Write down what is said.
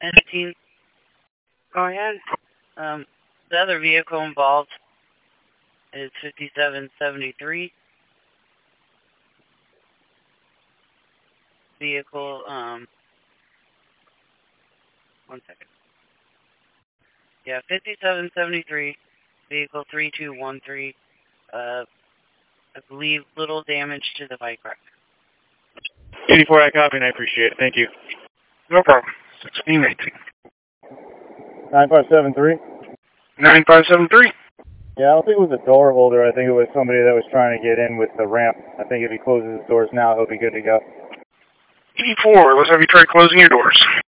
N18. Go ahead. The other vehicle involved is 5773. Vehicle, 1 second. Yeah, 5773, vehicle 3213. I believe little damage to the bike rack. 84, I copy and I appreciate it. Thank you. No problem. 1618. 9573? 9573. Yeah, I don't think it was a door holder. I think it was somebody that was trying to get in with the ramp. I think if he closes his doors now, he'll be good to go. 84, let's have you try closing your doors.